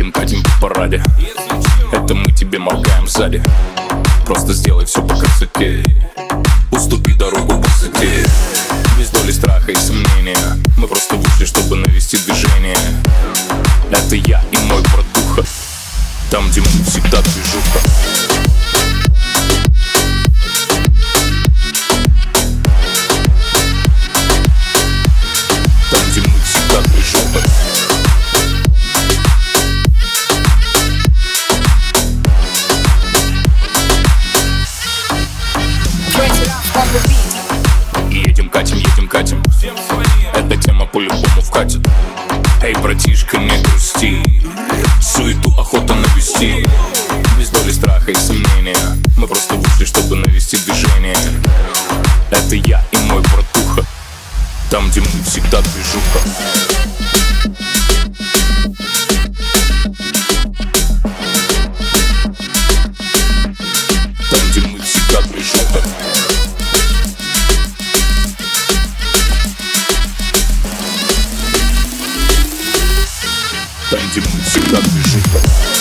Едем, катим по параде. Это мы тебе моргаем сзади. Просто сделай все по красоте. Уступи дорогу по сути. Без доли страха и сомнения. Мы просто вышли, чтобы навести движение. Это я и мой братуха. Там, где мы всегда движуха. Там, где мы всегда движуха. Едем, катим. Эта тема по-любому вкатит. Эй, братишка, не грусти. Суету охота навести. Без доли страха и сомнения. Мы просто вышли, чтобы навести движение. Это я и мой братуха. Там, где мы всегда движуха. Там, где мы всегда движуха. Там, где мы всегда движуха.